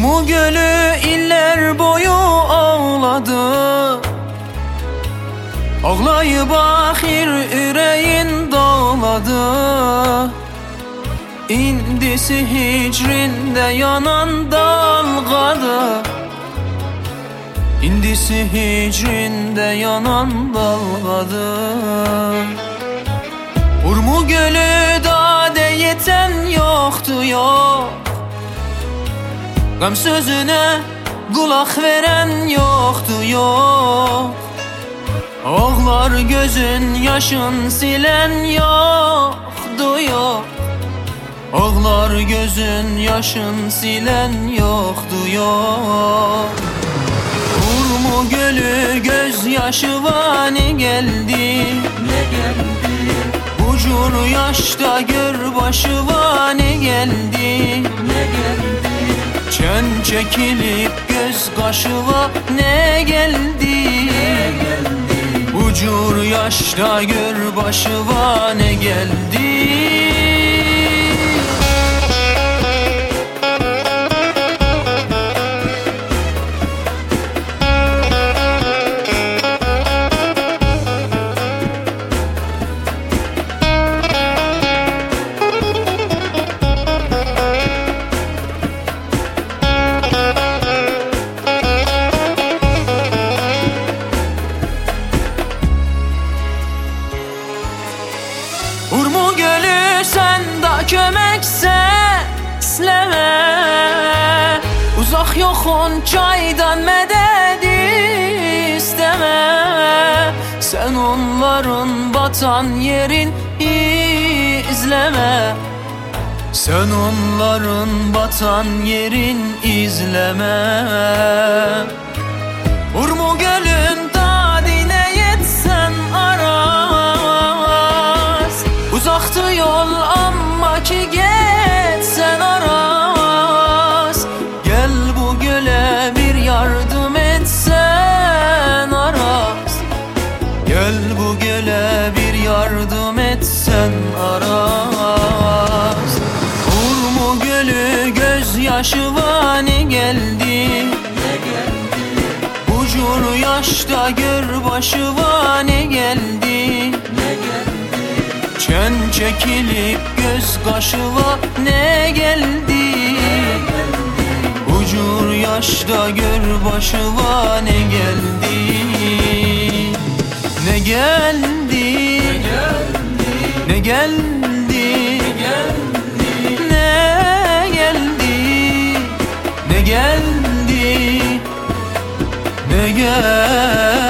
Urmu gölü iller boyu ağladı. Ağlayıp ahir yüreğin dağladı. İndisi hicrində yanan dalğadır. İndisi hicrində yanan dalğadır. Urmu gölü dadə yetən yoxdur, yox. Qəm sözünə qulaq verən yoxdur, yox. Ağlar gözün yaşın silən yoxdur, yox. Ağlar gözün yaşın silən yoxdur, yox. Urmu gölü göz yaşı vani geldi. Ne geldi? Bucur yaşta gör başı vani geldi. Ne geldi? Çen çekilip göz kaşıva ne geldi? Ne geldi? Bucur yaşta gör başıva ne geldi? Urmu gölü sen da kömek sesleme. Uzak yokun çaydan medet isteme. Sen onların batan yerin izleme. Sen onların batan yerin izleme. Urmu gölün dadine yetsen aras. Uzaktı yol amma ki geçsen aras. Gel bu göle bir yardım etsen aras. Gel bu göle bir yardım etsen aras. Urmu gölü göz yaşı vani geldi. Ne geldi? Bucur yaşta gör başı vani geldi. Ne geldi? Çen çekilip göz kaşıva ne geldi? Bucur yaşta gör başıva ne geldi? Ne geldi? Ne geldi? Ne geldi? Ne geldi? Ne geldi?